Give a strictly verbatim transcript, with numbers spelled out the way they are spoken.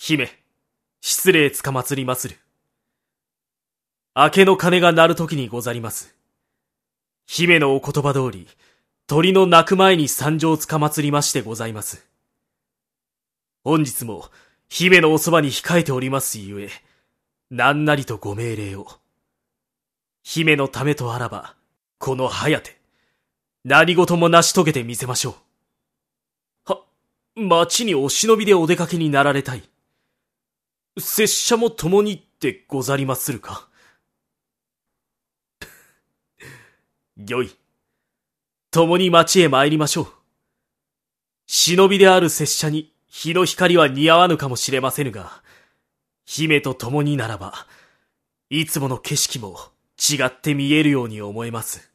姫、失礼つかまつりまする。明けの鐘が鳴る時にござります。姫のお言葉通り、鳥の鳴く前に参上つかまつりましてございます。本日も、姫のおそばに控えておりますゆえ、何なりとご命令を。姫のためとあらば、この疾て、何事も成し遂げてみせましょう。は、町にお忍びでお出かけになられたい。拙者も共にってござりまするか。御意。共に町へ参りましょう。忍びである拙者に日の光は似合わぬかもしれませぬが、姫と共にならば、いつもの景色も違って見えるように思えます。